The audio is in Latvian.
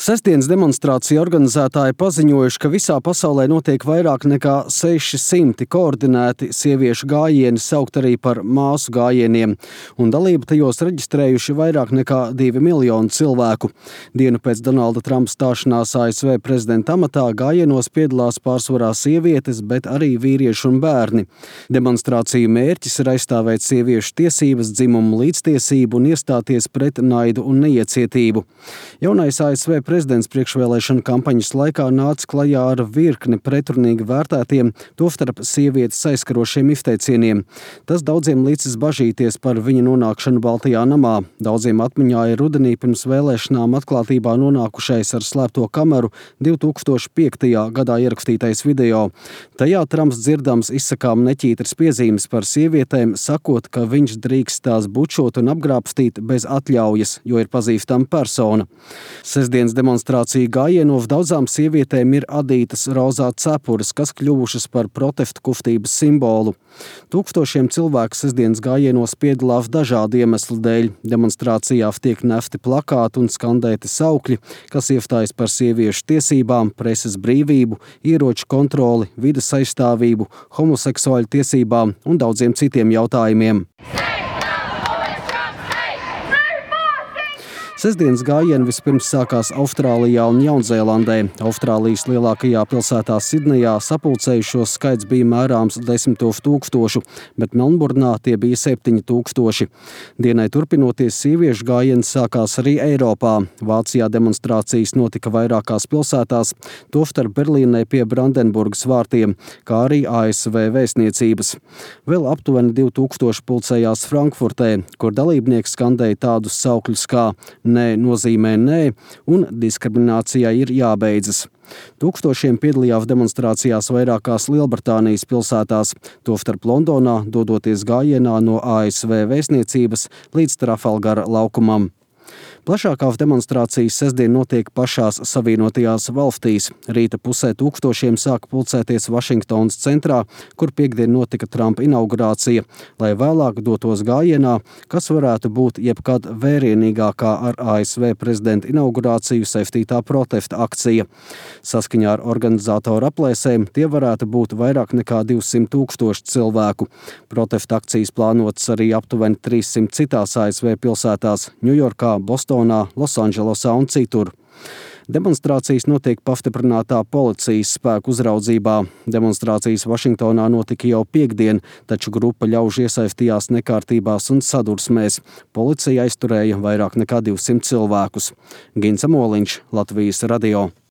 Sestdienas demonstrāciju organizētāji paziņojuši, ka visā pasaulē notiek vairāk nekā 600 koordinēti sieviešu gājieni, saukt arī par māsu gājieniem, un dalību tajos reģistrējuši vairāk nekā 2 miljoni cilvēku. Dienu pēc Donalda Trumpa stāšanās ASV prezidenta amatā gājienos piedalās pārsvarā sievietes, bet arī vīrieši un bērni. Demonstrāciju mērķis ir aizstāvēt sieviešu tiesības, dzimumu līdztiesību un iestāties pret naidu un neiecietību. Jaunais ASV prezidents priekšvēlēšanu kampaņas laikā nāca klajā ar virkni pretrunīgi vērtētiem, tostarp sievietes aizskarošiem izteicieniem. Tas daudziem licis bažīties par viņa nonākšanu Baltajā namā. Daudziem atmiņā ir rudenī pirms vēlēšanām atklātībā nonākušais ar slēpto kameru 2005. gadā ierakstītais video. Tajā Trumps dzirdams izsakām neķītras piezīmes par sievietēm, sakot, ka viņš drīkst tās bučot un apgrābstīt bez atļaujas, jo ir pazīstama persona. Sestdienas demonstrāciju gājienos daudzām sievietēm ir adītas rozā cepures, kas kļuvušas par protestu kustības simbolu. Tūkstošiem cilvēku sestdienas gājienos piedalās dažādu iemeslu dēļ. Demonstrācijās tiek nesti plakāti un skandēti saukļi, kas iestājas par sieviešu tiesībām, preses brīvību, ieroču kontroli, vides aizstāvību, homoseksuāļu tiesībām un daudziem citiem jautājumiem. Sestdienas gājieni vispirms sākās Austrālijā un Jaunzēlandē. Austrālijas lielākajā pilsētā Sidnejā sapulcējušos skaits bija mērāms 10 000, bet Melnburnā tie bija 7 000. Dienai turpinoties, sieviešu gājiens sākās arī Eiropā. Vācijā demonstrācijas notika vairākās pilsētās, tostarp Berlīnē pie Brandenburgas vārtiem, kā arī ASV vēstniecības. Vēl aptuveni 2000 pulcējās Frankfurtē, kur dalībnieki skandēja tādus saukļus kā "Nē nozīmē nē" un "diskriminācijai ir jābeidzas". Tūkstošiem piedalījās demonstrācijās vairākās Lielbritānijas pilsētās, tostarp Londonā, dodoties gājienā no ASV vēstniecības līdz Trafalgara laukumam. Plašākās demonstrācijas sestdien notiek pašās Savienotajās valstīs. Rīta pusē tūkstošiem sāka pulcēties Vašingtonas centrā, kur piektdien notika Trumpa inaugurācija, lai vēlāk dotos gājienā, kas varētu būt jebkad vērienīgākā ar ASV prezidenta inaugurāciju saistītā protesta akcija. Saskaņā ar organizatoru aplēsēm tie varētu būt vairāk nekā 200 000 cilvēku. Protesta akcijas plānotas arī aptuveni 300 citās ASV pilsētās – Ņujorkā, Bostonā, Losandželosā un citur. Demonstrācijas notiek pastiprinātā policijas spēku uzraudzībā. Demonstrācijas Vašingtonā notika jau piektdien, taču grupa ļaužu iesaistījās nekārtībās un sadursmēs. Policija aizturēja vairāk nekā 200 cilvēkus. Gins Amoliņš, Latvijas radio.